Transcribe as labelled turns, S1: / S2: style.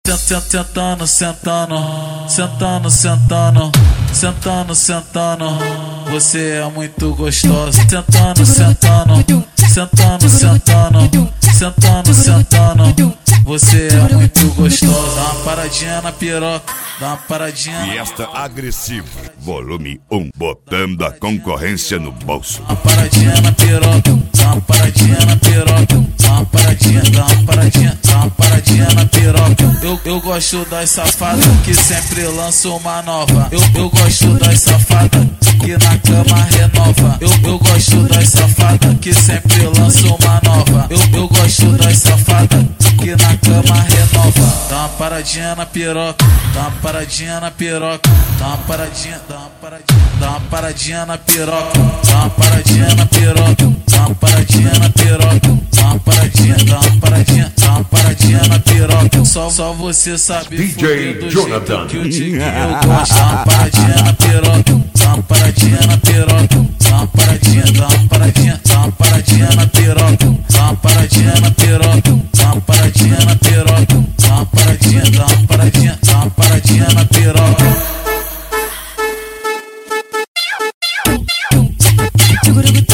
S1: Sentando, sentando, sentando, sentando, sentando, sentando. Você é muito gostosa. Sentando, sentando, sentando, sentando, sentando, sentando. Você é muito gostosa. Dá uma paradinha na piroca, dá uma paradinha.
S2: Fiesta agressivo, volume 1, botando a concorrência no bolso.
S1: Dá uma paradinha na piroca, dá uma paradinha na piroca, dá uma paradinha, dá uma paradinha, dá uma paradinha na piroca. Eu gosto das safadas que sempre lançam uma nova. Eu gosto das safadas que na cama renova. Eu gosto das safadas que sempre lançam uma nova. Eu gosto das safadas que na cama renova. Dá uma paradinha na piroca, dá uma paradinha na piroca, dá uma paradinha, dá uma paradinha, dá uma paradinha na piroca, dá uma paradinha na piroca, dá uma paradinha na piroca, dá uma paradinha, dá uma paradinha, dá uma paradinha na piroca. Só você sabe
S3: DJ Jonathan
S1: que o tique eu gosto. Dá uma paradinha na piroca, dá uma paradinha na piroca, dá uma paradinha, dá uma paradinha, dá uma paradinha na piroca, dá uma paradinha na piroca, dá uma paradinha na piroca, dá uma paradinha, dá uma paradinha, dá uma paradinha na piroca.